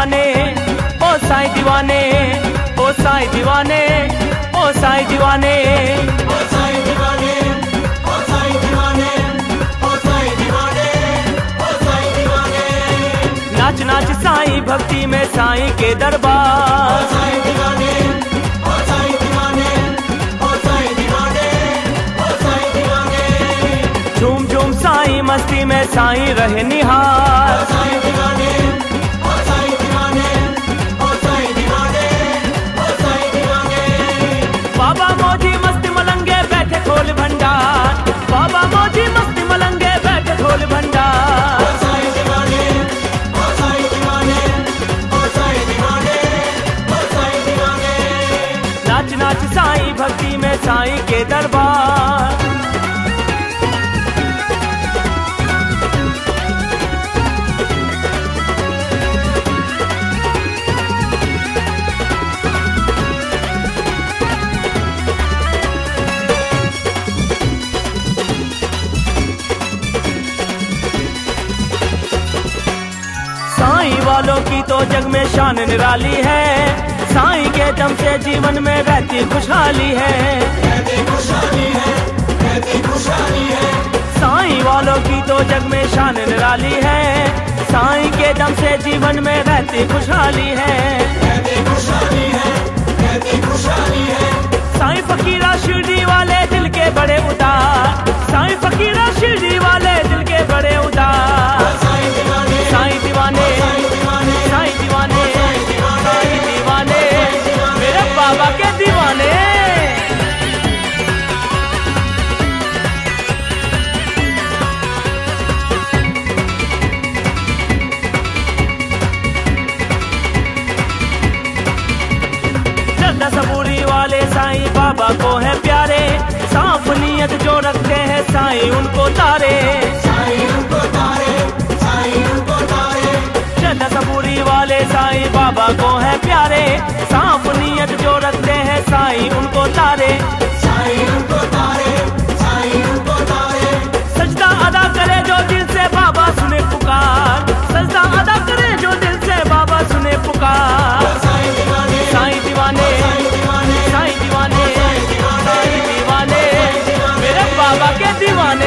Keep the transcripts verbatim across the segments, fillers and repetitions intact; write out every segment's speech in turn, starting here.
दीवाने, ओ साईं दीवाने, ओ साईं दीवाने, ओ साईं दीवाने, ओ साईं दीवाने, ओ साईं दीवाने, ओ साईं दीवाने, ओ साईं दीवाने। नाच नाच साईं भक्ति में साईं के दरबार। ओ साईं दीवाने, ओ साईं दीवाने, ओ साईं दीवाने, ओ साईं दीवाने। झूम झूम साईं मस्ती में साईं रहे निहार। ओ साईं दीवाने, ओ साईं दीवाने, ओ साईं दीवाने, ओ साईं दीवाने। बाबा मौजी मस्त मलंगे बैठे खोल भंडार, बाबा मौजी मस्त मलंगे बैठे खोल भंडार। ओ साईं दीवाने, ओ साईं दीवाने, ओ साईं दीवाने, ओ साईं दीवाने। नाच नाच साईं भक्ति में साईं के दरबार। साईं वालों की तो जग में शान निराली है, साईं के दम से जीवन में रहती खुशहाली है, रहती खुशहाली है, रहती खुशहाली है। साईं वालों की तो जग में शान निराली है, साईं के दम से जीवन में रहती खुशहाली है, रहती खुशहाली है, रहती खुशहाली है। साईं फकीरा शिरडी वाले दिल के बड़े उदार, साईं फकीरा शिरडी वाले दिल के बड़े उदार। साईं दीवाने, साईं दीवाने, साईं दीवाने, साईं दीवाने, साईं दीवाने, मेरे बाबा के दीवाने। श्रद्धा सबूरी वाले साईं बाबा को है प्यारे, साफ नियत जो रखते हैं साईं उनको तारे, साईं उनको तारे, साईं उनको तारे। श्रद्धा सबूरी वाले साईं बाबा को है प्यारे, साफ नियत जो रखते हैं साईं उनको तारे, साईं उनको तारे, साईं उनको तारे। सजदा अदा करे जो दिल से बाबा सुने पुकार, सजदा अदा करे जो दिल से बाबा सुने पुकार। साईं दीवाने, साईं दीवाने, साईं दीवाने, साईं दीवाने, साईं दीवाने, मेरे बाबा के दीवाने।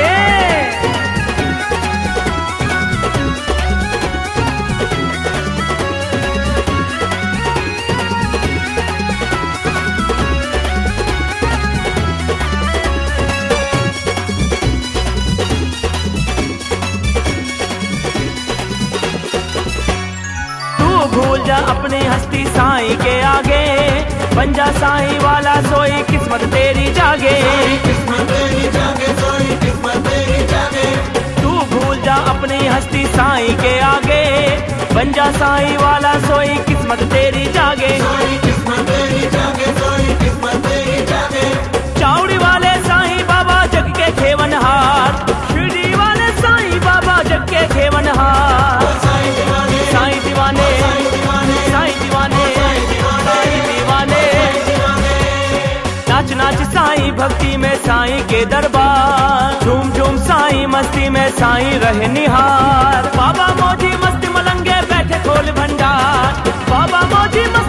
भूल जा अपनी हस्ती साईं के आगे, बन जा साईं वाला सोई किस्मत तेरी जागे, किस्मत तेरी जागे, सोई किस्मत तेरी जागे। तू भूल जा अपनी हस्ती साईं के आगे, बन जा साईं वाला सोई किस्मत तेरी जागे, सोई किस्मत तेरी जागे, सोई किस्मत तेरी जागे। चावड़ी वाले साईं बाबा जग के खेवनहार, शिरडी वाले साईं बाबा जग के खेवनहार। साईं दीवाने, साईं दीवाने, साईं दीवाने, साईं दीवाने, साईं दीवाने, नाच नाच साईं भक्ति में साईं के दरबार। झूम झूम साईं मस्ती में साईं रहे निहार। बाबा मौजी मस्त मलंगे बैठे खोल भंडार, बाबा मौजी मस्त